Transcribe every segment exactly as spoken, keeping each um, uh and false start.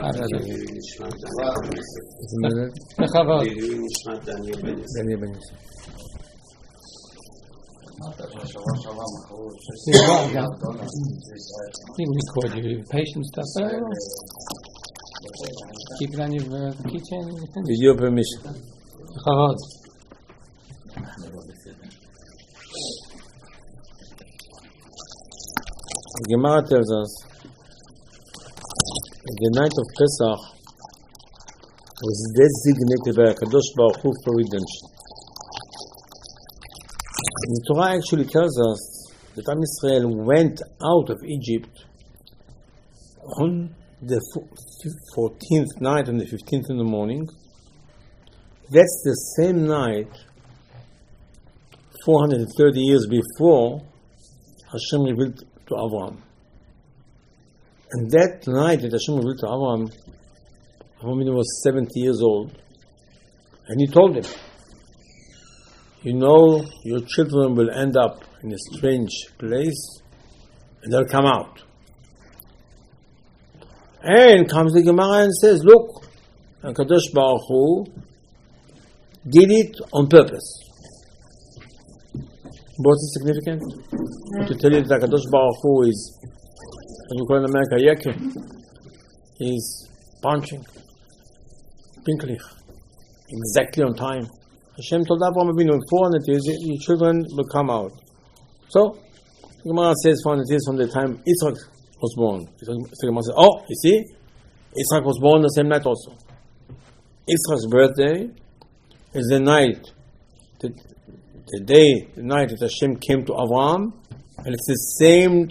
בכבוד. דניאל בן יוסף. You record your patient stuff. Keep it on your uh, keychain. With your permission. בכבוד. The Gemara tells us the night of Pesach was designated by HaKadosh Baruch Hu for redemption. The Torah actually tells us that Am Yisrael went out of Egypt on the fourteenth night and the fifteenth in the morning. That's the same night, four hundred thirty years before Hashem revealed to Abraham. And that night that Hashem revealed to Abraham, Abraham was seventy years old, and he told him, you know, your children will end up in a strange place, and they'll come out. And comes the Gemara and says, look, HaKadosh Baruch Hu did it on purpose. What is significant? To tell you that HaKadosh Baruch Hu is, as we call in America, Yeke, is punching, pinklich, exactly on time. Hashem told Abraham Avinu, in four hundred years, your children will come out. So, the Gemara says four hundred years from the time Yitzchak was born. So the Gemara says, oh, you see, Yitzchak was born the same night also. Yitzchak's birthday is the night, the, the day, the night that Hashem came to Abraham, and it's the same,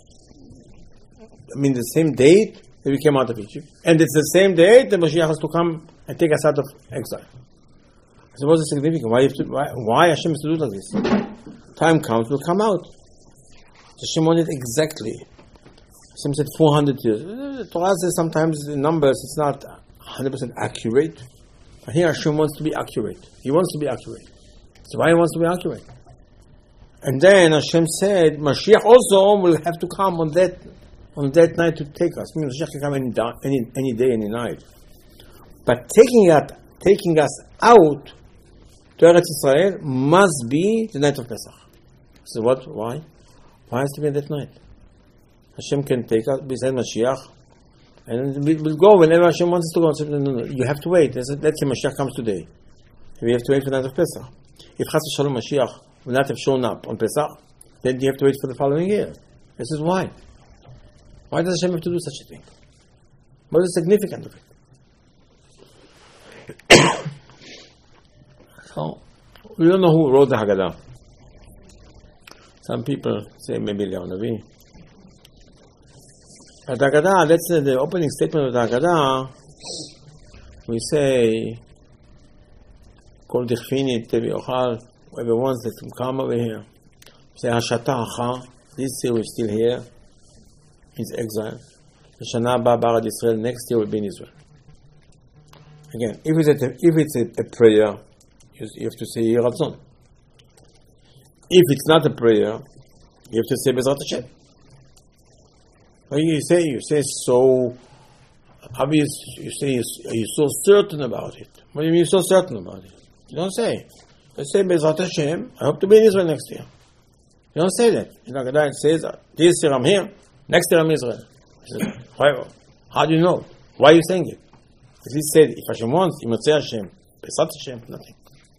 I mean the same date that we came out of Egypt. And it's the same date that Mashiach has to come and take us out of exile. So what's the significance? Why, have to, why, why Hashem has to do like this? Time comes, we'll come out. Hashem wanted exactly. Hashem said four hundred years. The Torah says sometimes the numbers, it's not one hundred percent accurate. But here Hashem wants to be accurate. He wants to be accurate. So why he wants to be accurate? And then Hashem said, Mashiach also will have to come on that on that night to take us. I mean, Mashiach can come any, any, any day, any night. But taking, it, taking us out to Eretz Yisrael must be the night of Pesach. So what? Why? Why has to be that night? Hashem can take us beside Mashiach, and we'll go whenever Hashem wants us to go. So, no, no, no. You have to wait. Let's say Mashiach comes today. We have to wait for the night of Pesach. If Chas v'Shalom Mashiach will not have shown up on Pesach, then you have to wait for the following year. This is why. Why does Hashem have to do such a thing? What is the significance of it? So, we don't know who wrote the Haggadah. Some people say maybe Eliyahu Navi. At the Haggadah, let's say the opening statement of the Haggadah, we say, Kol dichfini tevi ochal, whoever wants it, come over here. We say, Hashata Hacha, this year we're still here, means exile. The Shana Ba Barad Yisrael, next year will be in Israel. Again, if it's a, if it's a, a prayer, you have to say Yeh Ratzon. If it's not a prayer, you have to say Bezrat Hashem. But you say, you say so obvious, you say, are you so certain about it? What do you mean you're so certain about it? You don't say. You say Bezrat Hashem, I hope to be in Israel next year. You don't say that. In Haggadah it says, this year I'm here, next year I'm in Israel. Why, how do you know? Why are you saying it? Because he said, if Hashem wants, he must say Hashem. Bezrat Hashem, nothing.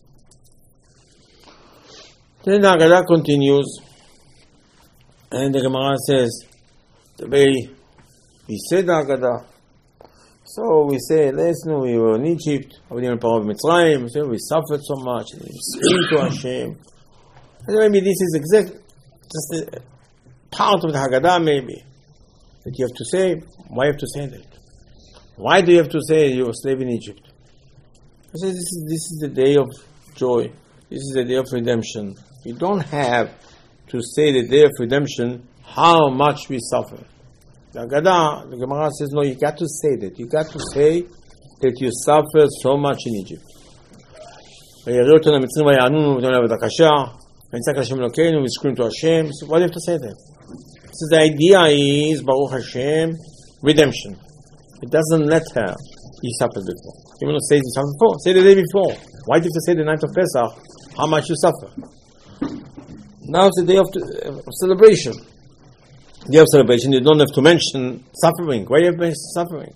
Then the Haggadah continues, and the Gemara says, the way we said the Haggadah, so we say, listen, we were in Egypt, we suffered so much, we screamed to Hashem. And maybe this is exact, just a part of the Haggadah, maybe, that you have to say. Why you have to say that? Why do you have to say you were a slave in Egypt? I say, this is, this is the day of joy. This is the day of redemption. You don't have to say the day of redemption how much we suffer. The Haggadah, the Gemara says, no, you got to say that. You got to say that you suffered so much in Egypt. We scream to Hashem. So why do you have to say that? So the idea is, Baruch Hashem, redemption. It doesn't matter you suffered before. You want to say you suffered before? Say the day before. Why do you have to say the night of Pesach how much you suffer? Now it's the day of, of celebration. Day of celebration, you don't have to mention suffering. Why do you have to mention suffering?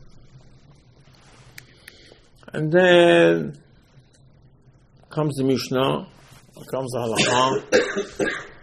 And then comes the Mishnah, comes the Halakha.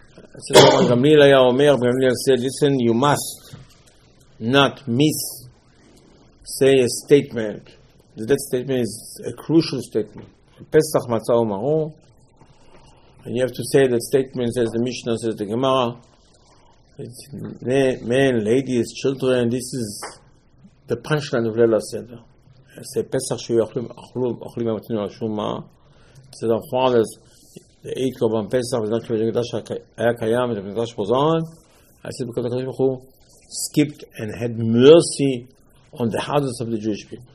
Gamliel said, listen, you must not miss say a statement. That statement is a crucial statement. Pesach matzah u'maror. And you have to say that statement, says the Mishnah, says the Gemara. It's men, ladies, children. This is the punchline of Leila Seder. I say Pesach shu yachlim achlim amatinu ashuma. Said our fathers, they ate korban Pesach. It's not because the Mikdash היה קיים, the Mikdash was on. I said because the Kadosh Baruch Hu skipped and had mercy on the houses of the Jewish people.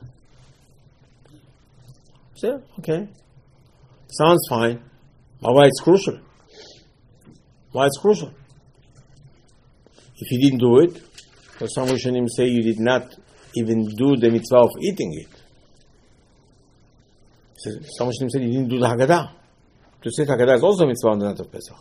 So, okay. Sounds fine. But why it's crucial? Why it's crucial? If you didn't do it, so some Rishonim say you did not even do the mitzvah of eating it. So some Rishonim say you didn't do the Haggadah. To say Haggadah is also a mitzvah on the night of Pesach.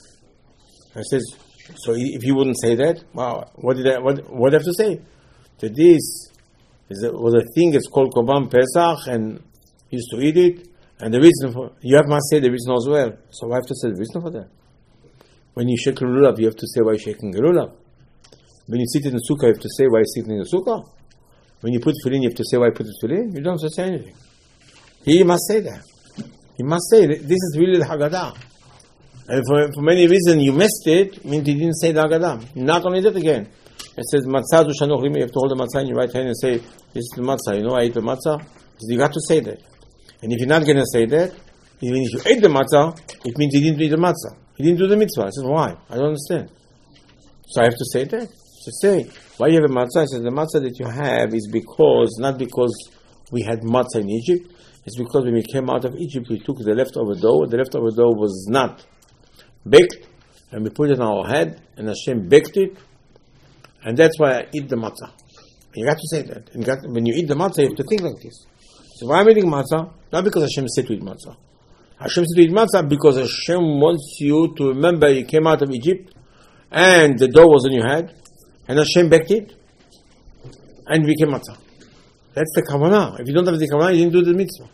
I says, so if you wouldn't say that, wow, what did I, what, what do I have to say? That this is a, was a thing that's called Korban Pesach and he used to eat it, and the reason for, you have must say the reason as well. So I have to say the reason for that. When you shake a lulav, you have to say why you're shaking a lulav. When you sit in the sukkah, you have to say why you're sitting in the sukkah. When you put tefillin, you have to say why you put the tefillin. You don't have to say anything. He must say that. He must say that this is really the Haggadah. And for, for many reasons you missed it, means he didn't say the Haggadah. Not only that again. It says, Matzah du shanoch limi, you have to hold the matzah in your right hand and say, this is the matzah. You know, I ate the matzah. So you got to say that. And if you're not going to say that, even if you ate the matzah, it means you didn't eat the matzah. You didn't do the mitzvah. I said, why? I don't understand. So I have to say that. So say, why you have a matzah? I said, the matzah that you have is because, not because we had matzah in Egypt, it's because when we came out of Egypt, we took the leftover dough, the leftover dough was not baked, and we put it on our head, and Hashem baked it, and that's why I eat the matzah. You got to say that. And you got, when you eat the matzah, you have to think like this. So why am I eating matzah? Not because Hashem said to eat matzah. Hashem said to eat matzah because Hashem wants you to remember you came out of Egypt, and the dough was on your head, and Hashem baked it, and it became matzah. That's the kavanah. If you don't have the kavanah, you didn't do the mitzvah.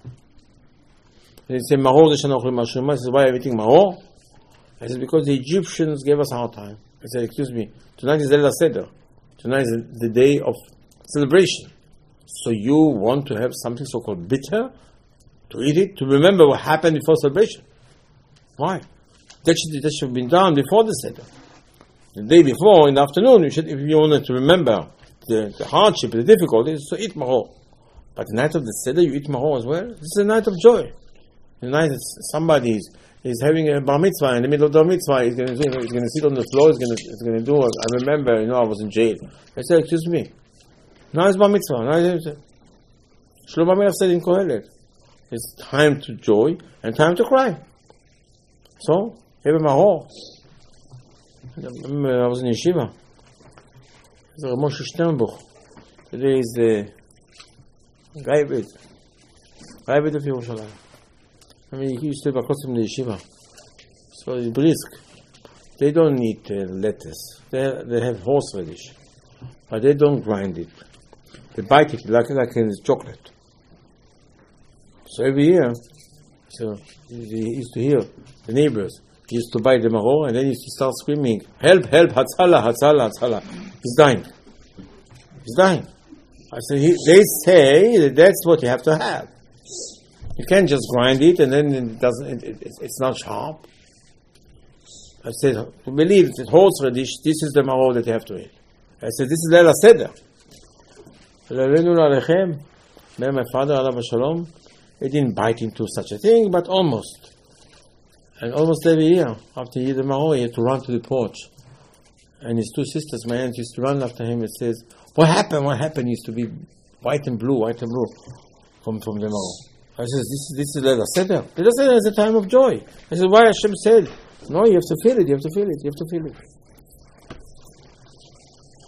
And they say, maror de shanoch l'mashuma. I said, why are you eating maror? I said, because the Egyptians gave us a hard time. I said, excuse me, tonight is Leila Seder. Tonight is the day of celebration. So you want to have something so-called bitter, to eat it, to remember what happened before celebration. Why? That should, that should have been done before the Seder. The day before, in the afternoon, you should, if you wanted to remember the, the hardship, the difficulties, so eat maror. But the night of the Seder, you eat maror as well? This is a night of joy. The night that somebody is, is having a bar mitzvah, in the middle of the mitzvah, he's going to, he's going to sit on the floor, he's going to, he's going to do, I remember, you know, I was in jail. I said, excuse me. Now it's bar mitzvah. Now it's Shlomo Melech said in Kohelet, it's time to joy and time to cry. So, have a maror. I was in yeshiva. It's Rav Moshe Sternbuch. Today is the Raibid. Raibid of Yerushalayim. I mean, he used to be across from the yeshiva. So it's brisk. They don't eat uh, lettuce. They, they have horseradish. But they don't grind it. They bite it like, like in chocolate. So every year, so he used to hear the neighbors. He used to buy the maror and then he used to start screaming, help, help, Hatzala, Hatzala, Hatzala. He's dying. He's dying. I said, he, they say that that's what you have to have. You can't just grind it and then it doesn't. It, it, it's not sharp. I said, believe it, horseradish. This is the maror that you have to eat. I said, this is Leila Seder. My father, Alav Shalom, he didn't bite into such a thing, but almost. And almost every year, after he did the maror, he had to run to the porch. And his two sisters, my aunt, used to run after him and says, what happened? What happened? He used to be white and blue, white and blue from, from the maror. I said, this is this is Leila Seder. Leila Seder is a time of joy. I said, why Hashem said? No, you have to feel it, you have to feel it, you have to feel it.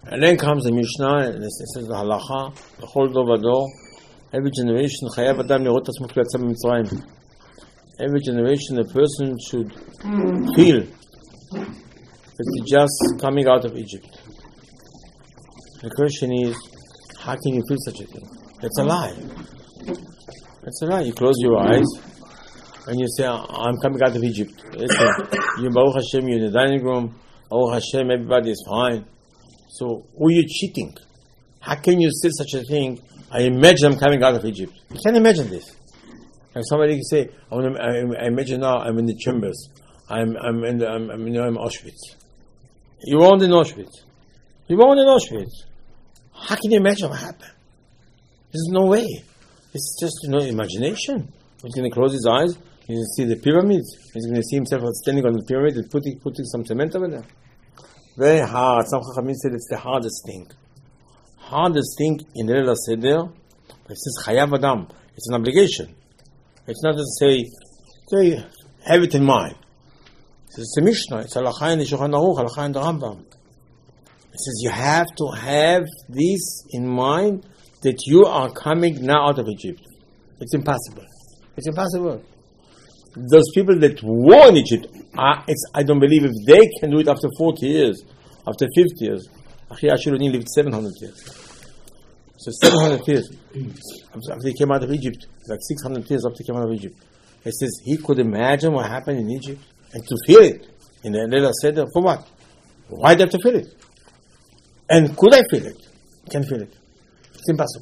And then comes the Mishnah, and it says the halacha, the whole dor vador, every generation, chayav adam lirot atzmo ki yatsa b'Mitzrayim. Every generation, a person should feel that he's just coming out of Egypt. The question is, how can you feel such a thing? It's a lie. It's a lie. You close your eyes and you say, I'm coming out of Egypt. Listen, you Baruch Hashem, you're in the dining room. Baruch Hashem, everybody is fine. So, who are you cheating? How can you say such a thing? I imagine I'm coming out of Egypt. You can't imagine this. Like somebody can say, I, want to, I, I imagine now I'm in the chambers. I'm, I'm in the, I'm, I'm, you know, I'm Auschwitz. You weren't in Auschwitz. You weren't in Auschwitz. How can you imagine what happened? There's no way. It's just, you know, imagination. He's going to close his eyes. He's going to see the pyramids. He's going to see himself standing on the pyramid and putting, putting some cement over there. Very hard. Some Chachamim said it's the hardest thing. Hardest thing in Leil HaSeder, it says Chayav Adam. It's an obligation. It's not just say, say, have it in mind. It's a Mishnah. It's Halakha in the Shulchan Aruch, Halakha in the Rambam. It says you have to have this in mind that you are coming now out of Egypt. It's impossible. It's impossible. Those people that were in Egypt, uh, it's, I don't believe if they can do it after forty years, after fifty years. Achi Ashuruni lived seven hundred years. So seven hundred years. After he came out of Egypt, like six hundred years after he came out of Egypt. It says he could imagine what happened in Egypt and to feel it. In the Leil HaSeder, for what? Why do you have to feel it? And could I feel it? I can't feel it. It's impossible.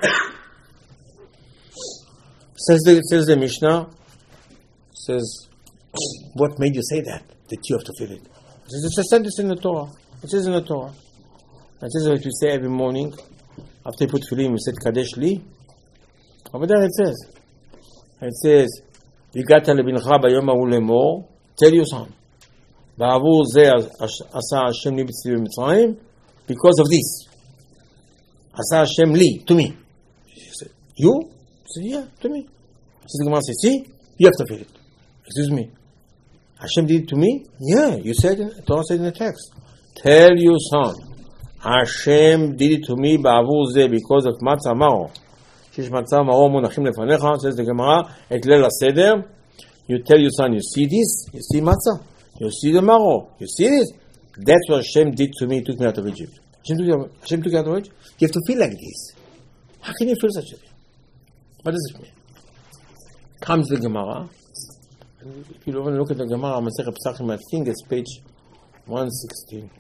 says, the, says the Mishnah, says, what made you say that? That you have to feel it. It says, it's a sentence in the Torah. It says in the Torah. It says what you say every morning, after you put tefillin, you said, Kadesh li. Over there it says, it says, Vigata lebincha bayom hahu lemor, tell your son, Ba'avur zeh asa Hashem li b'tzli b'Mitzrayim, because of this. Asa Hashem li, to me. He said, you? He said, yeah, to me. He said, the Gemara says, see, you have to feel it. Excuse me. Hashem did it to me? Yeah, you said it, Torah said in the text. Tell your son, Hashem did it to me ba'avur zeh, because of matzah maro. Shish matzah maro munachim lefanecha, says the Gemara, et Leil HaSeder, you tell your son, you see this? You see matzah? You see the maro? You see this? That's what Hashem did to me, took me out of Egypt. Hashem took, Hashem took you out of Egypt? You have to feel like this. How can you feel such a thing? What does it mean? Comes the Gemara. If you want to look at the Gemara, Masechet Pesachim, I think it's page one sixteen.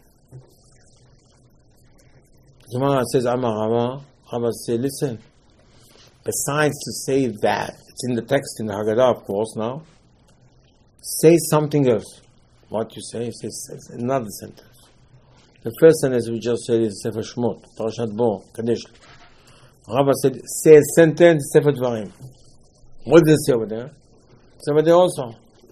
The Gemara says, Amar Rava, Rava says, listen, besides to say that, it's in the text in the Haggadah, of course, now, say something else. What you say, say, say another sentence. The first sentence we just said is Sefer Shmot, Parashat Bo, Kadesh. Rava said, say a sentence, Sefer Dvarim. What does it say over there? It's over there also.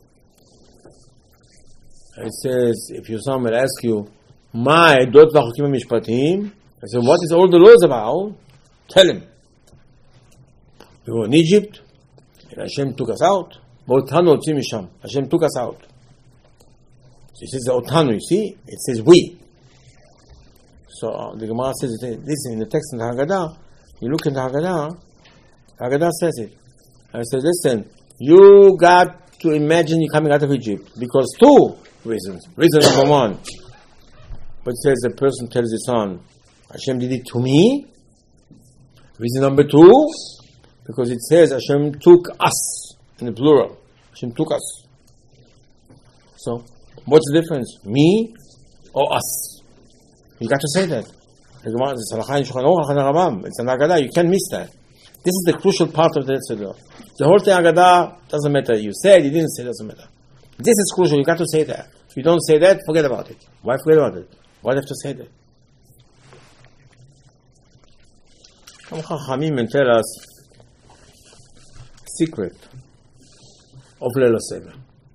It says, if your son will ask you, my dot v'chokim mishpatim, I said, what is all the laws about? Tell him. We were in Egypt, and Hashem took us out. Otanu hotzim misham. Hashem took us out. So it says Otanu, you see? It says we. So uh, the Gemara says, listen, in the text in the Haggadah, you look in the Haggadah, Haggadah says it. And it says, listen, you got to imagine you coming out of Egypt because two reasons. Reason number one, but it says the person tells his son, Hashem did it to me. Reason number two, because it says Hashem took us, in the plural. Hashem took us. So, what's the difference? Me or us? You got to say that. It's an Haggadah, you can't miss that. This is the crucial part of the Tzedor. The whole thing Haggadah doesn't matter. You said, you didn't say, doesn't matter. This is crucial, you got to say that. If you don't say that, forget about it. Why forget about it? Why do you have to say that? Some Chachamim tell us secret of Leil HaSeder.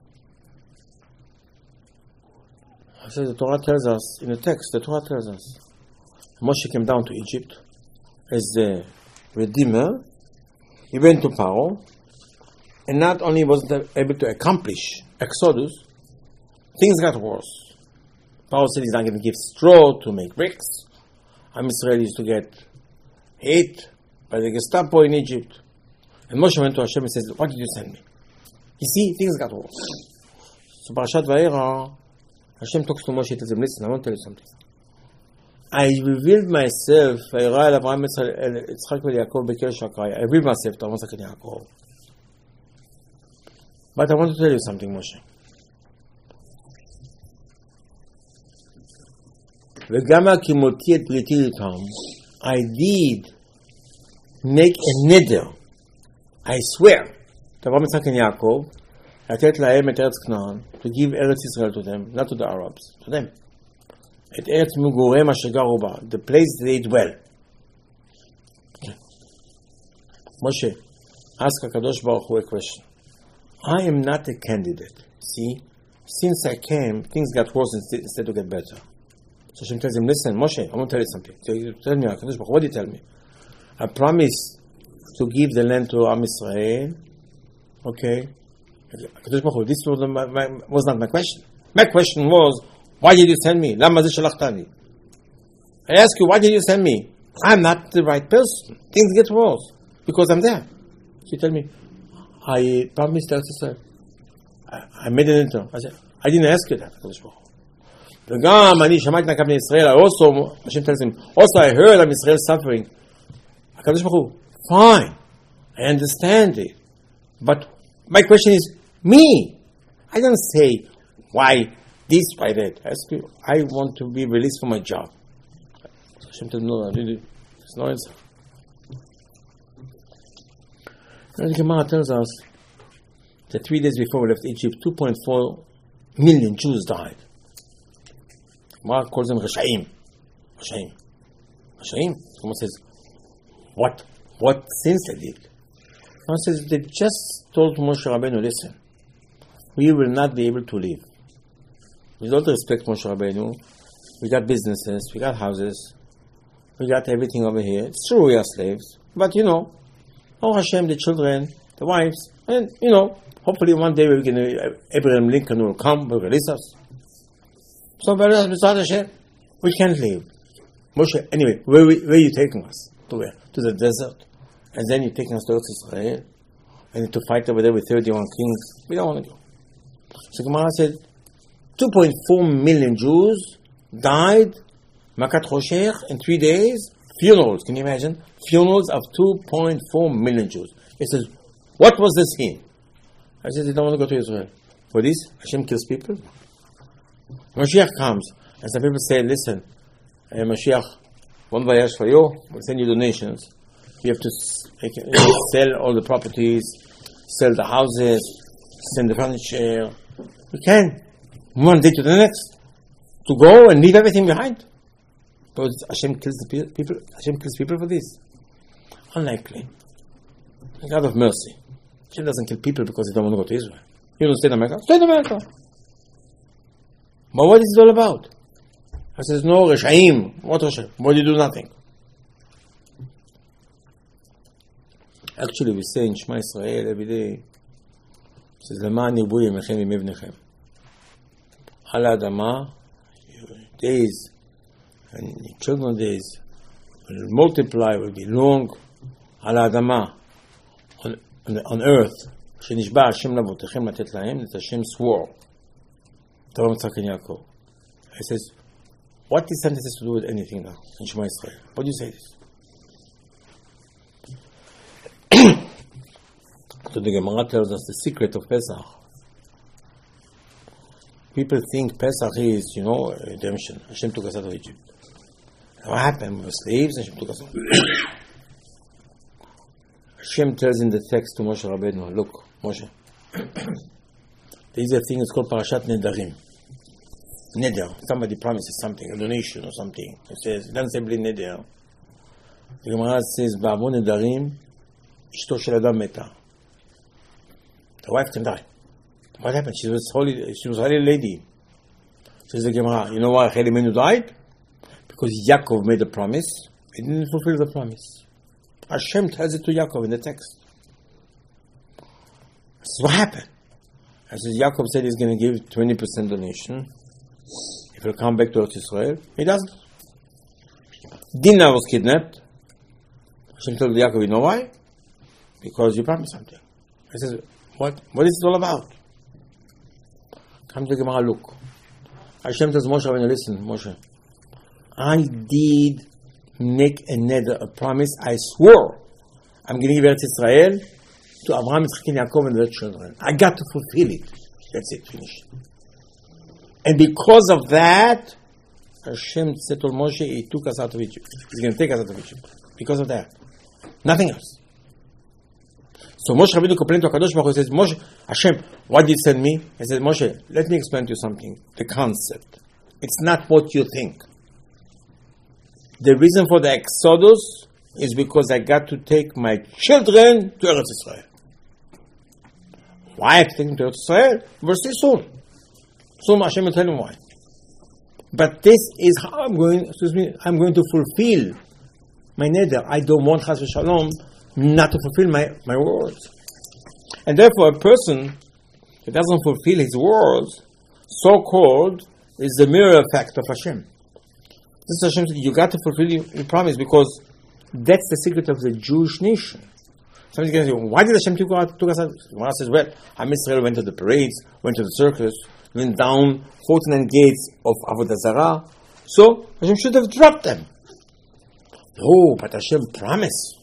I say the Torah tells us, in the text, the Torah tells us, Moshe came down to Egypt as the Redeemer. He went to Paro, and not only wasn't able to accomplish Exodus, things got worse. Paro said he's not going to give straw to make bricks. Am Israel used to get hit by the Gestapo in Egypt. And Moshe went to Hashem and says, what did you send me? You see, things got worse. So Parashat Vayera, Hashem talks to Moshe and tells him, listen, I want to tell you something. I revealed myself, Vayera el Avraham el Yitzchak vel Yaakov beker Shakai. I revealed myself to Amos and Yaakov. But I want to tell you something, Moshe. וגם כי מותי את בריתי איתם, I did make a neder. I swear, to Avraham, Yitzchak and Yaakov, לתת להם את ארץ כנען, to give ארץ ישראל to them, not to the Arabs, to them. את ארץ מגוריהם אשר גרו בה, the place they dwell. Moshe, ask HaKadosh Baruch Hu a question. I am not a candidate. See, since I came, things got worse instead, instead of get better. So Hashem tells him, listen, Moshe, I want to tell you something. So you tell me, HaKadosh Baruch Hu, what did you tell me? I promised to give the land to Am Israel. Okay. HaKadosh Baruch Hu, this was, my, my, was not my question. My question was, why did you send me? Lama ze shalchtani? I ask you, why did you send me? I'm not the right person. Things get worse because I'm there. So you tell me, I promised Eretz Israel. I, I made an intern. I said, I didn't ask you that, HaKadosh Baruch Hu. וגם אני שמעתי נקם בני ישראל, also, Hashem tells him, also I heard of Israel suffering. HaKadosh Baruch Hu, fine, I understand it. But my question is, me. I don't say, why this, why that. I ask you, I want to be released from my job. Hashem tells him, no, I didn't. There's no answer. And the Gemara tells us that three days before we left Egypt, two point four million Jews died. Gemara calls them Reshaim. Reshaim. Reshaim. Someone says, what? What sins they did? Someone says, they just told Moshe Rabbeinu, listen, we will not be able to live. With all the respect, Moshe Rabbeinu, we got businesses, we got houses, we got everything over here. It's true we are slaves, but you know, oh Hashem, the children, the wives, and you know, hopefully one day we're going to, Abraham Lincoln will come, will release us. So, we can't leave. Moshe, anyway, where, where are you taking us? To where? To the desert. And then you're taking us to Israel. And to fight over there with thirty-one kings. We don't want to go. So Gemara said, two point four million Jews died, Makat Choshech, in three days. Funerals, can you imagine? Funerals of two point four million Jews. He says, what was the scheme? I said, they don't want to go to Israel. For this, Hashem kills people. Mashiach comes, and some people say, listen, uh, Mashiach, one voyage for you, we'll send you donations. You have to make, you know, sell all the properties, sell the houses, send the furniture. We can, one day to the next, to go and leave everything behind. Because Hashem kills the pe- people, Hashem kills people for this. Unlikely. A God of mercy. Hashem doesn't kill people because they don't want to go to Israel. You don't stay in America? Stay in America. But what is it all about? I says, no, Reshaim. What Reshaim? Why do you do nothing? Actually, we say in Shema Israel every day, it says, Leman yirbu yemechem yimei vnechem. Al Adama, days, and children's days, will multiply, will be long. Al Adama, on, on, on earth, שנשבע השם לאבותיכם לתת להם, that Hashem swore. Avraham, Yitzchak and Yaakov. He says, what this sentence has to do with anything now in Shema Israel? What do you say this? So the Gemara tells us the secret of Pesach. People think Pesach is, you know, redemption. Hashem took us out of Egypt. What happened? We were slaves, Hashem took us out. Hashem tells in the text to Moshe Rabbeinu, look, Moshe, there is a thing, it's called Parashat Nedarim. Neder. Somebody promises something, a donation or something. It says, it doesn't say bli neder. The Gemara says, Ba'avon Nedarim, Ishto shel Adam meta. The wife can die. What happened? She was holy, she was a holy lady. Says the Gemara, you know why Cheli Menu died? Because Yaakov made a promise, he didn't fulfill the promise. Hashem tells it to Yaakov in the text. This is what happened. I says, Yaakov said he's going to give twenty percent donation if he'll come back to Eretz Israel. He doesn't. Dinah was kidnapped. Hashem told Yaakov, you know why? Because you promised something. He says, what? What is it all about? Come to the Gemara, look. Hashem tells Moshe, when you listen, Moshe, I did make a nether, a promise. I swore I'm going to give Eretz Israel to Abraham, Yitzchak, and Yaakov and their children. I got to fulfill it. That's it, finished. And because of that, Hashem said to Moshe, He took us out of Egypt. He's going to take us out of Egypt. Because of that. Nothing else. So Moshe Rabbeinu complained to HaKadosh Baruch Hu. He says, Moshe, Hashem, why did you send me? He said, Moshe, let me explain to you something. The concept. It's not what you think. The reason for the Exodus is because I got to take my children to Eretz Israel. Why I have to take them to Eretz Israel? Verse soon. Soon Hashem will tell him why. But this is how I'm going, excuse me, I'm going to fulfill my nether. I don't want Chas v'Shalom not to fulfill my, my words. And therefore a person that doesn't fulfill his words, so-called, is the mirror effect of Hashem. This is Hashem said, you got to fulfill your, your promise because that's the secret of the Jewish nation. Somebody's going to say, why did Hashem take us out? Gemara says, well, Am Israel went to the parades, went to the circus, went down forty-nine gates of Avodah Zarah. So Hashem should have dropped them. Oh, but Hashem promised.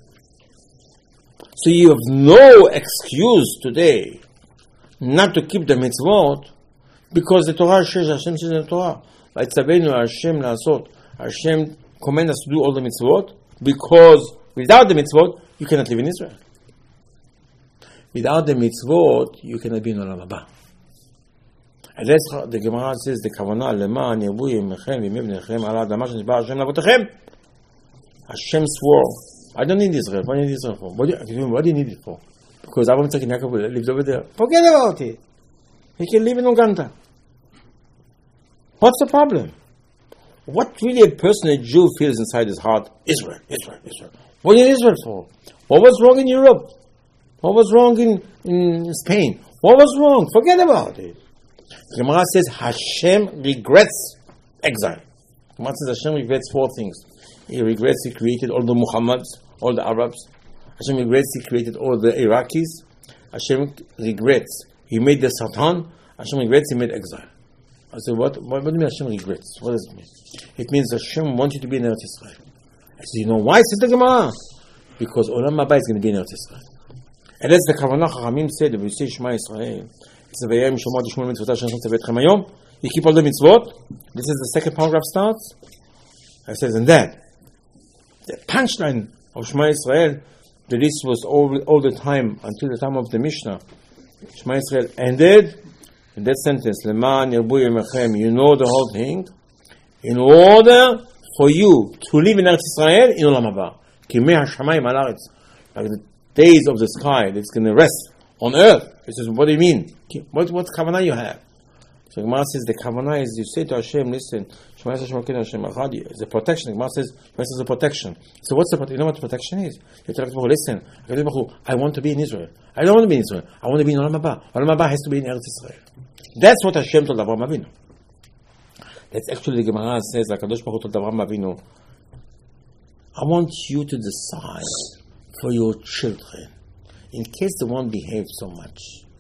So you have no excuse today not to keep the mitzvot because the Torah says, Hashem says in the Torah, Vaytzavenu Hashem la'asot. Hashem commands us to do all the mitzvot because without the mitzvot, you cannot live in Israel. Without the mitzvot, you cannot be in Olam Haba. And that's the Gemara says, the Kavanah, Leman, Yebu, Yemechem, Yemebnechem, Ala Adama, Shnishba Hashem Lavotechem. Hashem swore, I don't need Israel. What do you need Israel for? What do you, what do you need it for? Because Abraham Yitzchak and Yaakov lives over there. Forget about it. He can live in Uganda. What's the problem? What really a person, a Jew, feels inside his heart? Israel, Israel, Israel. What do you need Israel for? What was wrong in Europe? What was wrong in, in Spain? What was wrong? Forget about it. The Gemara says Hashem regrets exile. The Gemara says Hashem regrets four things. He regrets he created all the Muhammads, all the Arabs. Hashem regrets he created all the Iraqis. Hashem regrets he made the Satan. Hashem regrets he made exile. I said, what, what, what do you mean Hashem regrets? What does it mean? It means Hashem wants you to be in Eretz Israel. I said, you know why? Says the Gemara. Because Olam Haba is going to be in Eretz Israel. And that's the Kavanah Chachamim said, if you say Shema Yisrael, you keep all the mitzvot. This is the second paragraph starts. I says, and that the punchline of Shema Yisrael, the list was all, all the time until the time of the Mishnah. Shema Yisrael ended in that sentence, Leman Yerbu Yemechem. You know the whole thing. In order for you to live in Eretz Israel in Olam Haba, Kimei Hashamayim al Aretz, like the days of the sky that's going to rest on earth. He says, what do you mean? What what kavanah you have? So Gemara says the kavanah is you say to Hashem, listen, Shema Yisrael Hashem Echad. It's a protection. Gemara says, Gemara says a protection. So what's the protection? You know what protection is? You tell people, listen, I want to be in Israel. I don't want to be in Israel. I want to be in Olam Haba. Olam Haba has to be in Eretz Israel. That's what Hashem told Avraham Avinu. That's actually the Gemara says, like Kadosh Baruch Hu told Avraham Avinu, I want you to decide for your children, in case they won't behave so much.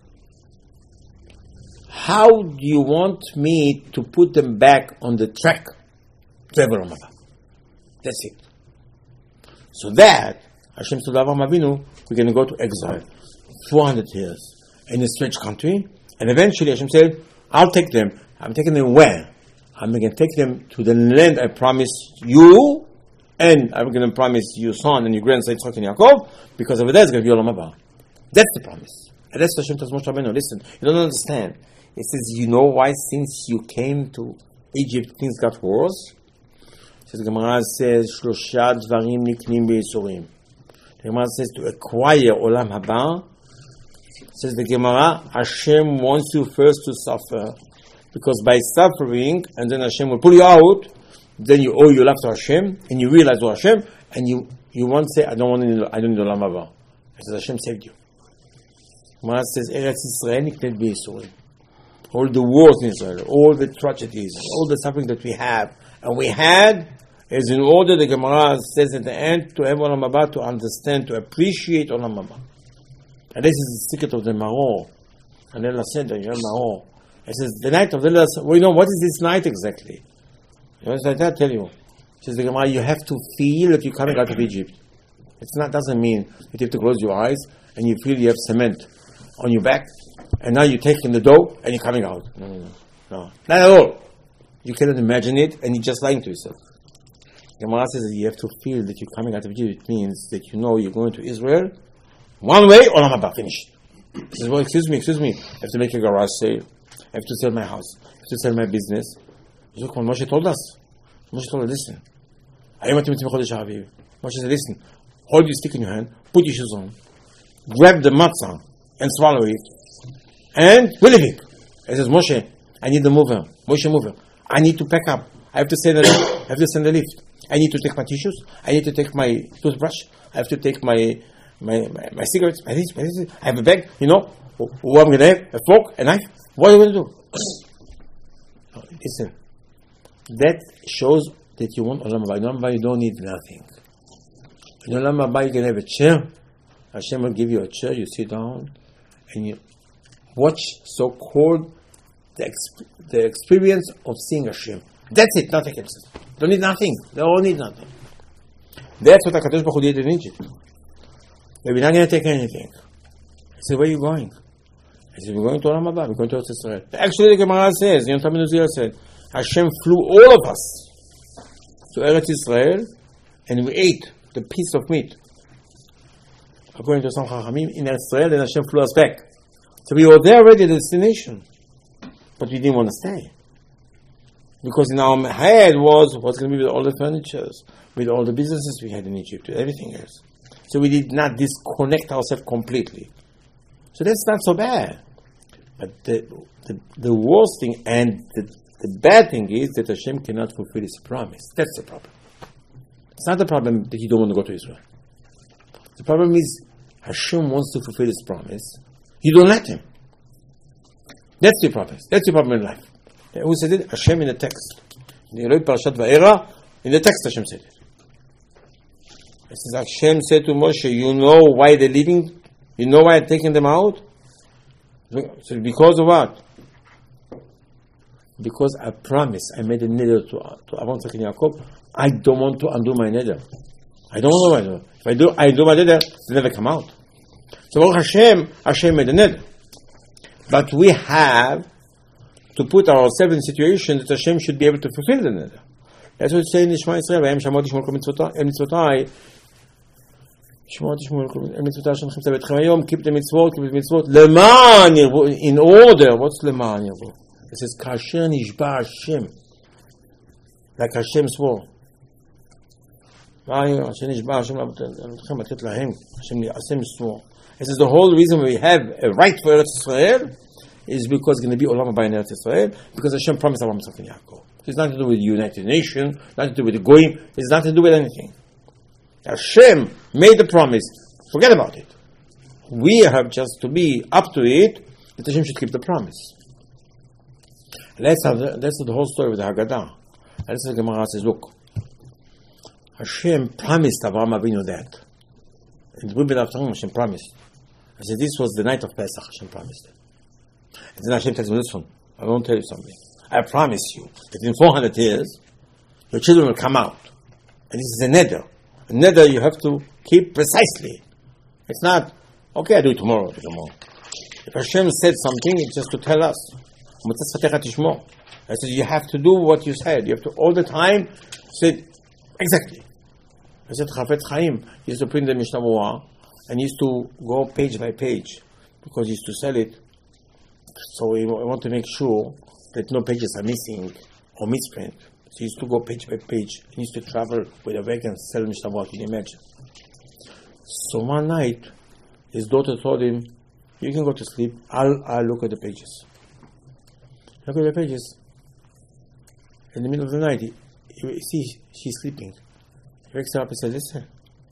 How do you want me to put them back on the track to Olam Haba? That's it. So that, Hashem told Avraham Avinu, we're going to go to exile. four hundred years in a strange country. And eventually Hashem said, I'll take them. I'm taking them where? I'm going to take them to the land I promised you, and I'm going to promise your son and your grandson Yitzchak and Yaakov, because over there is going to be Olam Haba. That's the promise. And that's what Hashem tells Moshe Rabbeinu. Listen, you don't understand. It says, you know why since you came to Egypt things got worse? It says, the Gemara says, Shlosha dvarim niknim be'isurim. The Gemara says, to acquire Olam Haba, says the Gemara, Hashem wants you first to suffer. Because by suffering, and then Hashem will pull you out, then you owe your life to Hashem, and you realize, oh Hashem, and you, you won't say, I don't want to, I don't need Olam Haba. It says, Hashem saved you. Gemara says, Eretz Yisrael nikneh be'isurim. All the wars in Israel, all the tragedies, all the suffering that we have, and we had, is in order, the Gemara says at the end, to have Olam Haba, to understand, to appreciate Olam Haba. And this is the secret of the Maror. And then I said, you have Maror. It says, the night of the last, well, you know, what is this night exactly? You know, I tell you. It says the Gemara, you have to feel that you're coming out of Egypt. It's not, doesn't mean that you have to close your eyes and you feel you have cement on your back, and now you're taking the dough and you're coming out. No, no, no. No, not at all. You cannot imagine it, and you're just lying to yourself. Gemara says that you have to feel that you're coming out of Egypt. It means that you know you're going to Israel one way, Olam Haba, finished. He says, well, excuse me, excuse me. I have to make a garage sale. I have to sell my house. I have to sell my business. Look what Moshe told us. Moshe told us, listen. Moshe said, listen, hold your stick in your hand, put your shoes on, grab the matzah and swallow it, and we're leaving. He says, Moshe, I need the mover. Moshe mover. I need to pack up. I have to send a lift. I have to send a lift. I need to take my tissues. I need to take my toothbrush. I have to take my my, my, my cigarettes. My this, my this. I have a bag, you know. What I'm going to have? A fork, a knife. What are you going to do? Listen. That shows that you want Olam Haba. In Olam Haba, you don't need nothing. In Olam Haba, you can have a chair. Hashem will give you a chair. You sit down and you watch so-called the, exp- the experience of seeing Hashem. That's it, nothing else. Don't need nothing. They all need nothing. That's what HaKadosh Baruch Hu did in Egypt. We're not going to take anything. I said, where are you going? I said, we're going to Olam Haba. We're going to Eretz Israel. Actually, the Gemara says, Yom Tamid Uzziel said, Hashem flew all of us to Eretz Israel, and we ate the piece of meat. According to some Chachamim, in Eretz Israel, and Hashem flew us back. So we were there already at the destination. But we didn't want to stay. Because in our head was what's going to be with all the furnitures, with all the businesses we had in Egypt, with everything else. So we did not disconnect ourselves completely. So that's not so bad. But the, the, the worst thing and the, the bad thing is that Hashem cannot fulfill His promise. That's the problem. It's not the problem that you don't want to go to Israel. The problem is Hashem wants to fulfill His promise. You don't let Him. That's the problem. That's the problem in life. Who said it? Hashem in the text. In the Eloi Parashat Va'era, in the text Hashem said it. It says Hashem said to Moshe, you know why they're leaving? You know why I'm taking them out? So because of what? Because I promised, I made a neder to, to Avram Yitzchak and Yaakov. I don't want to undo my neder. I don't want to undo. If I do, I do my neder, they never come out. So Baruch Hashem, Hashem made a neder. But we have to put ourselves in a situation that Hashem should be able to fulfill the neder. That's what it's saying in Shema Yisrael. V'hem shamot yishmor kol mitzvotai. Shemot yishmor kol mitzvotai Hashem chimtza betchem hayom. Keep the mitzvot, keep the mitzvot. Leman yirvu. In order. What's leman yirvu? It says kasher nishba Hashem. Like Hashem swore. Hashem nishba Hashem l'avotechem atet lahem. Hashem swore. It says the whole reason we have a right for Eretz Israel is because it's going to be Olam Haba in Eretz Israel, because Hashem promised Avraham, Yitzchak, and Yaakov. It's nothing to do with the United Nations, nothing to do with the Goyim, it's nothing to do with anything. Hashem made the promise. Forget about it. We have just to be up to it, that Hashem should keep the promise. Let's have the, that's the whole story with the Haggadah. And that's what the Gemara says, look, Hashem promised Avraham Avinu that. And the Bible after him, Hashem promised. I said, this was the night of Pesach, Hashem promised it. And then Hashem tells me, listen, I want to tell you something. I promise you that in four hundred years, your children will come out. And this is a neder. A neder you have to keep precisely. It's not, okay, I do it tomorrow, do it tomorrow. If Hashem said something, it's just to tell us. I said, you have to do what you said. You have to all the time say, exactly. I said, Chafetz Chaim used to print the Mishnah Berurah and used to go page by page because he used to sell it. So he wanted to make sure that no pages are missing or misprint. So he used to go page by page. He used to travel with a wagon and sell Mishnah Berurah. Can you imagine? So one night, his daughter told him, you can go to sleep. I'll, I'll look at the pages. Look at the pages. In the middle of the night, he, he, see, she's sleeping. He wakes her up and says, listen,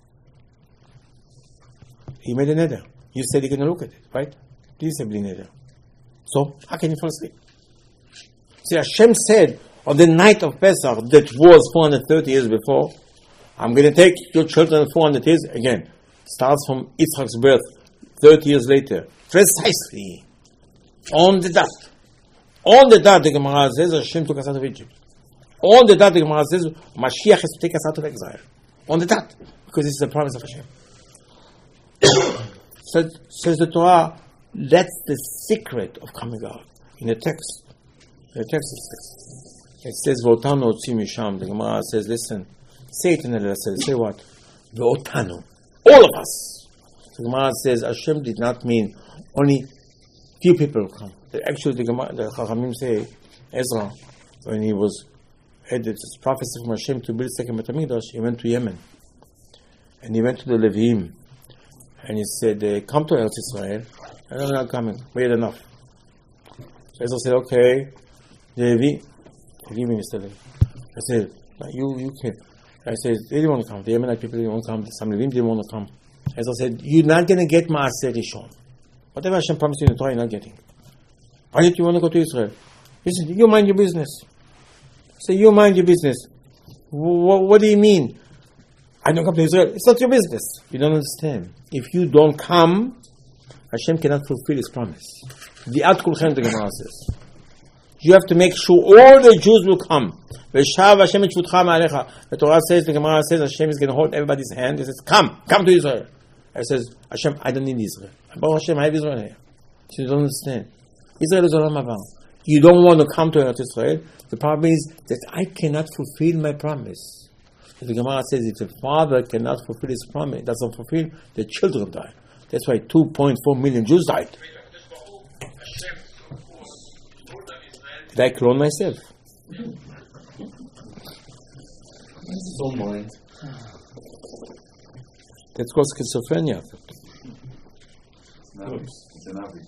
he made a neder. You said you're going to look at it, right? You said bli neder. So, how can you fall asleep? See, Hashem said, on the night of Pesach, that was four hundred thirty years before, I'm going to take your children four hundred years, again, starts from Yitzchak's birth, thirty years later, precisely, on the dot. On the dot, the Gemara says, Hashem took us out of Egypt. On the dot, the Gemara says, Mashiach has to take us out of exile. On the dot, because this is the promise of Hashem. says, says the Torah, that's the secret of coming out. In the text, in the text it says, it says, V'otanu otzi misham. The Gemara says, listen, say it in the letter, say what? V'otanu. All of us. The Gemara says, Hashem did not mean only few people come. Actually, the, Gemara, the Chachamim say, Ezra, when he was had this prophecy from Hashem to build second Beit HaMikdash, he went to Yemen. And he went to the Levim. And he said, come to Eretz Israel. And they're not coming. We had enough. So Ezra said, okay, the Levi, the Levim is telling. I said, you, you can. I said, they didn't want to come. The Yemenite people didn't want to come. Some Levim didn't want to come. Ezra said, you're not going to get Maaseh Rishon. Whatever Hashem promised you in the Torah, you're not getting. Why did you want to go to Israel? Listen, you mind your business. Say, you mind your business. W- what do you mean? I don't come to Israel. It's not your business. You don't understand. If you don't come, Hashem cannot fulfill His promise. The Ad Kulchem, the Gemara says. You have to make sure all the Jews will come. The Torah says, the Gemara says, Hashem is going to hold everybody's hand. He says, come, come to Israel. I says, Hashem, I don't need Israel. Baruch Hashem, I have Israel here. So you don't understand. Israel is Olam Haba. You don't want to come to Eretz Israel. The problem is that I cannot fulfill my promise. So the Gemara says if the father cannot fulfill his promise, doesn't fulfill, the children die. That's why two point four million Jews died. Did I clone myself? Don't mind. That's called schizophrenia. No, it's an average.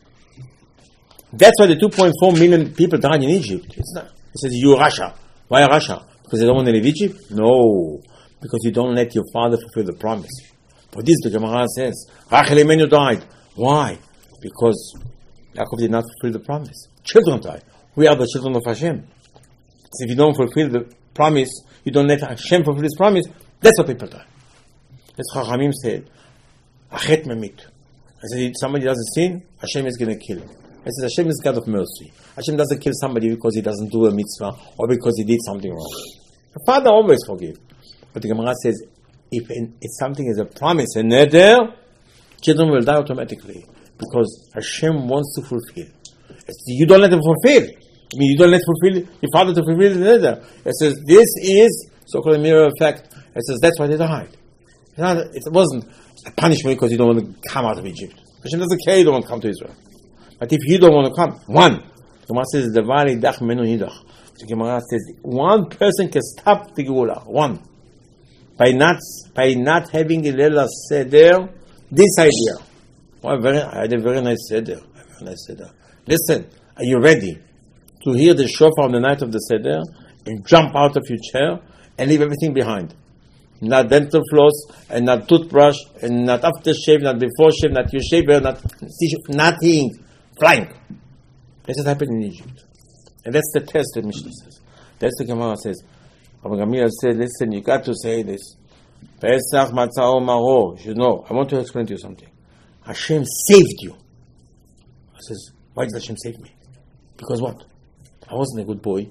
That's why the two point four million people died in Egypt. It's not. It says, you Russia. Why Russia? Because they don't want to leave Egypt? No. Because you don't let your father fulfill the promise. For this, the Gemara says, Rachel Imenu died. Why? Because Yaakov did not fulfill the promise. Children died. We are the children of Hashem. So if you don't fulfill the promise, you don't let Hashem fulfill His promise, that's what people die. That's Chachamim said, Achet memit. I said, if somebody doesn't sin, Hashem is going to kill him. I said, Hashem is God of mercy. Hashem doesn't kill somebody because he doesn't do a mitzvah or because he did something wrong. The Father always forgives. But the Gemara says, if, in, if something is a promise, a neder, children will die automatically because Hashem wants to fulfill. You don't let them fulfill. I mean, you don't let fulfill your father to fulfill the neder. It says, this is so-called a mirror effect. It says, that's why they died. It wasn't a punishment because you don't want to come out of Egypt. Hashem doesn't care you don't want to come to Israel. But if you don't want to come, one, the Gemara says, Devar idach menu hidach. The Gemara says, one person can stop the Geula. One. By not, by not having a Leila Seder, this idea. Well, very, I had a very nice Seder. A very nice Seder. Listen, are you ready to hear the shofar on the night of the Seder and jump out of your chair and leave everything behind? Not dental floss, and not toothbrush, and not aftershave, not before shave, not your shaver, not nothing. Flying. That's what happened in Egypt. And that's the test that Mishnah says. That's the Gemara says. Rabbi Gamliel said, listen, you got to say this. Pesach matzah maro. You know, I want to explain to you something. Hashem saved you. I says, why did Hashem save me? Because what? I wasn't a good boy.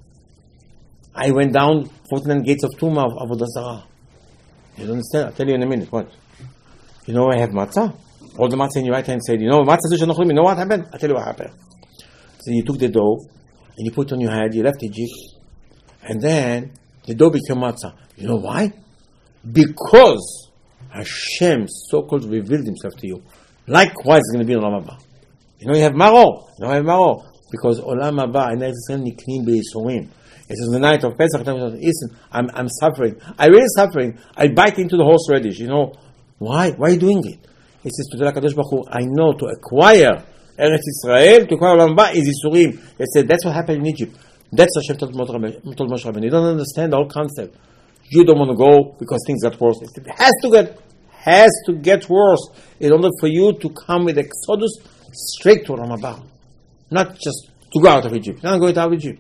I went down forty-nine gates of Tumah of Avodah Zarah. You don't understand? I'll tell you in a minute. What? You know I have matzah? Hold the matzah in your right hand and say, you know, matzah zushan ochlim. You know what happened? I'll tell you what happened. So you took the dough and you put it on your head, you left Egypt, and then the dough became matzah. You know why? Because Hashem so-called revealed Himself to you. Likewise, it's going to be in Olam Haba. You know you have maro. You know you have maro. Because Olam Haba and Eretz Yisrael niknim be'yisurim. It says the night of Pesach, listen, I'm, I'm suffering. I'm really suffering. I bite into the horseradish. You know, why? Why are you doing it? It says to the Kadosh Baruch Hu, I know to acquire Eretz Yisrael, to acquire Olam Haba is Yisurim. It said that's what happened in Egypt. That's what Hashem told Moshe Rabbeinu. You don't understand the whole concept. You don't want to go because things got worse. It has to get, has to get worse in order for you to come with Exodus straight to Olam Haba. Not just to go out of Egypt. Not go out of Egypt.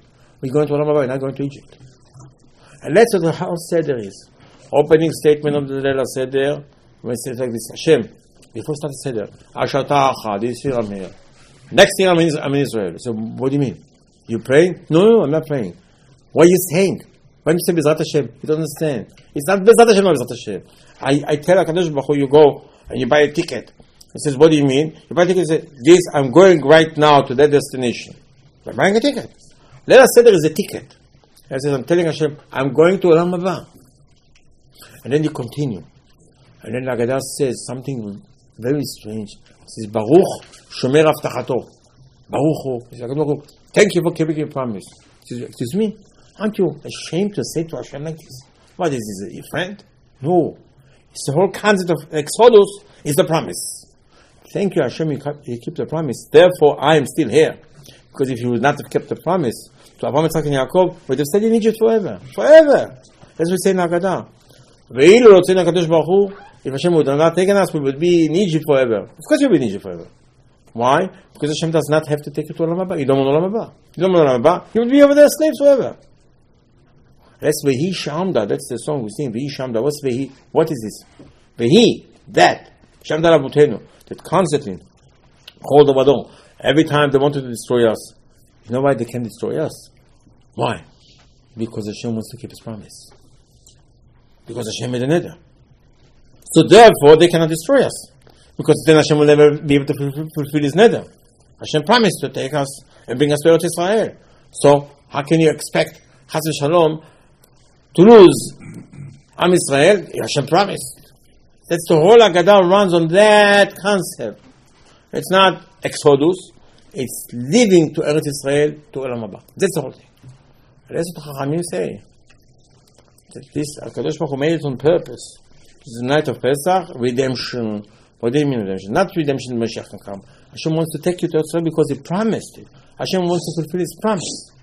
We're going to Olam Haba, we're not going to Egypt. And that's what the house Seder is. Opening statement of the Leil Seder, when it says like this, Hashem, before start the Seder, Ashata Acha, this year I'm here. Next year I'm in, I'm in Israel. So what do you mean? You praying? No, no, I'm not praying. What are you saying? When you say Bezrat Hashem, you don't understand. It's not Bezrat Hashem, not Bezrat Hashem. I, I tell HaKadosh Baruch Hu, you go and you buy a ticket. He says, what do you mean? You buy a ticket and say, this, I'm going right now to that destination. I'm buying a ticket. Let us say there is a ticket. He says, I'm telling Hashem, I'm going to Olam Haba. And then you continue. And then Haggadah says something very strange. It says, Baruch Shomer Avtachato. Baruch Hu. He says, thank you for keeping your promise. He says, excuse me? Aren't you ashamed to say to Hashem like this? What is this, your friend? No. It's the whole concept of Exodus is the promise. Thank you, Hashem, you keep the promise. Therefore, I am still here. Because if you would not have kept the promise to Abraham, Yitzchak, and Yaakov, we would have stayed in Egypt forever. Forever. As we say in Haggadah. If Hashem would have not taken us, we would be in Egypt forever. Of course, you'll be in Egypt forever. Why? Because Hashem does not have to take you to Olam Haba. You don't want Olam Haba. You don't want Olam Haba. You would be over there slaves forever. That's Vehi Shamda. That's the song we sing. Vehi Shamda. What's Vehi? What is this? Vehi. That. Shamda Rabutenu. That constantly. Hold the Vadon. Every time they wanted to destroy us. You know why they can't destroy us? Why? Because Hashem wants to keep His promise. Because Hashem made a neder. So therefore, they cannot destroy us. Because then Hashem will never be able to fulfill His neder. Hashem promised to take us and bring us to Eretz Israel. So, how can you expect Chas v'Shalom to lose Am Israel? Hashem promised. That's the whole Haggadah runs on that concept. It's not Exodus. It's leaving to Eretz Israel to Olam Haba. That's the whole thing. That's what Chachamim say. That this HaKadosh Baruch Hu made it on purpose. This is the night of Pesach, redemption. What do you mean redemption? Not redemption, Mashiach can come. Hashem wants to take you to Israel because He promised it. Hashem wants to fulfill His promise.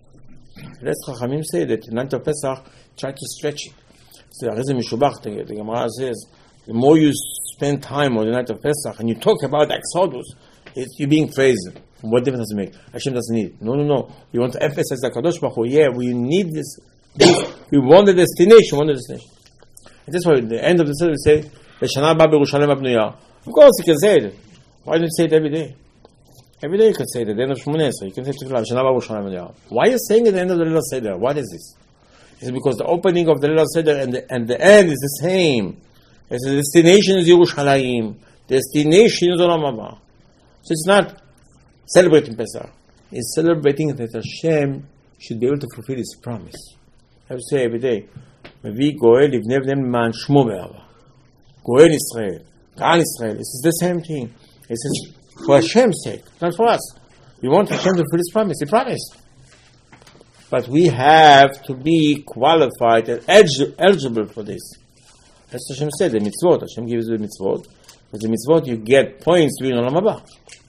Let's Chachamim say that the night of Pesach, try to stretch it. So the Mishubach, the, the Gemara says, the more you spend time on the night of Pesach and you talk about Exodus, it's, you're being crazy. What difference does it make? Hashem doesn't need it. No, no, no. You want to emphasize the Kadosh Baruch Hu. Yeah, we need this. this. We want the destination. We want the destination. And that's why at the end of the service we say, L'shana haba b'Yerushalayim habnuya. Of course, you can say it. Why don't you say it every day? Every day you can say it. At the end of Shmoneh Esrei, you can say L'shana haba b'Yerushalayim habnuya. Why are you saying it at the end of the Leil Seder? What is this? It's because the opening of the Leil Seder and the, and the end is the same. It's the destination is Yerushalayim. Destination is Olam Haba. So it's not celebrating Pesach. It's celebrating that Hashem should be able to fulfill His promise. I would say every day, Mevi Goel Livnei Bnei Man Shmo Be'ava. Goel Israel, Ka'al Israel. It's the same thing. It says for Hashem's sake, not for us. We want Hashem to fulfill His promise. He promised. But we have to be qualified and eligible for this. As Hashem said, the mitzvot. Hashem gives you the mitzvot. With the mitzvot, you get points during Olam Haba.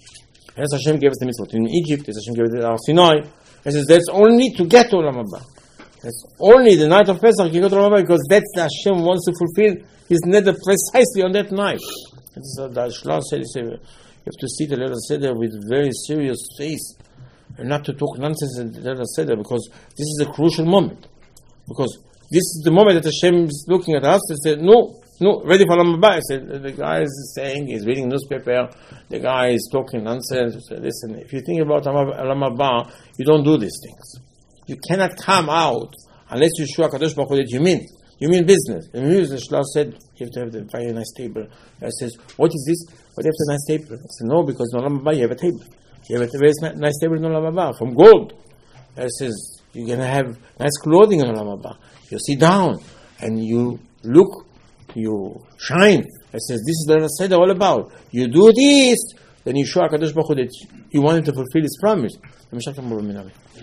As Hashem gave us the mitzvot in Egypt, as Hashem gave it at Sinai, He says that's only to get to Olam Haba. That's only the night of Pesach you go to Olam Haba because that's the Hashem wants to fulfill His neder precisely on that night. This is what the Shlomo said. He said you have to see the Leil Seder with very serious face and not to talk nonsense in the Leil Seder because this is a crucial moment. Because this is the moment that Hashem is looking at us and said, no, no, ready for Olam Haba. I said, the guy is saying, he's reading newspaper, the guy is talking nonsense. I said, listen, if you think about Olam Haba, you don't do these things. You cannot come out unless you show HaKadosh Baruch Hu that you mean. You mean business. In business, Shlomo said, you have to have a very nice table. I says, what is this? Why do you have a nice table? I said, no, because in Olam Haba you have a table. You have a very nice table in Olam Haba from gold. I says, you're going to have nice clothing in Olam Haba. You sit down and you look, you shine. I says, this is what I said all about. You do this, then you show HaKadosh Baruch Hu that you want him to fulfill his promise. There will be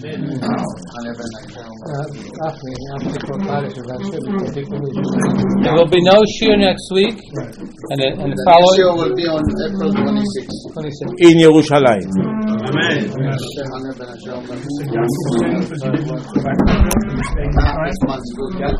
no shiur next week, and the, and the following shiur will be on April twenty-sixth. twenty-sixth. In Yerushalayim. Amen.